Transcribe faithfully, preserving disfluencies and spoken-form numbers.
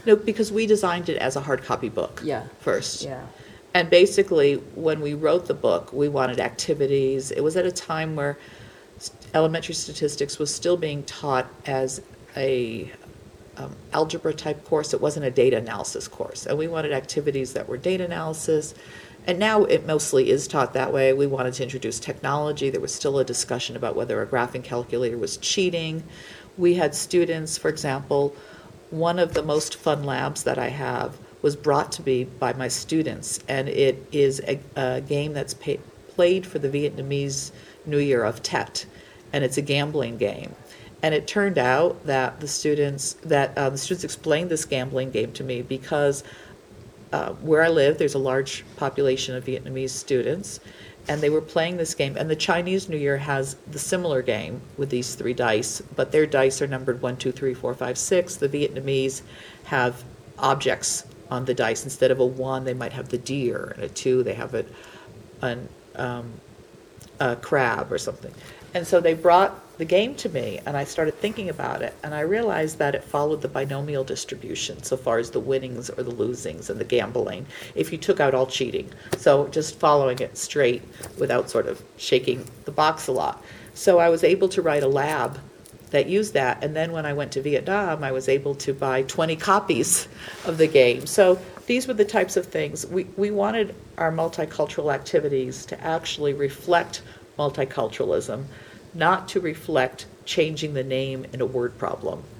No, because we designed it as a hard copy book Yeah. first. Yeah. And basically, when we wrote the book, we wanted activities. It was at a time where s- elementary statistics was still being taught as a um, algebra type course. It wasn't a data analysis course. And we wanted activities that were data analysis. And now it mostly is taught that way. We wanted to introduce technology. There was still a discussion about whether a graphing calculator was cheating. We had students, for example, one of the most fun labs that I have was brought to me by my students, and it is a, a game that's pay, played for the Vietnamese New Year of Tet, and it's a gambling game. And it turned out that the students that uh, the students explained this gambling game to me because uh, where I live, there's a large population of Vietnamese students, and they were playing this game. And the Chinese New Year has the similar game with these three dice, but their dice are numbered one, two, three, four, five, six. The Vietnamese have objects on the dice. Instead of a one, they might have the deer, and a two, they have a, an, um, a crab or something. And so they brought the game to me, and I started thinking about it, and I realized that it followed the binomial distribution so far as the winnings or the losings and the gambling, if you took out all cheating. So just following it straight without sort of shaking the box a lot. So I was able to write a lab that used that, and then when I went to Vietnam, I was able to buy twenty copies of the game. So these were the types of things. We, we wanted our multicultural activities to actually reflect multiculturalism, not to reflect changing the name in a word problem.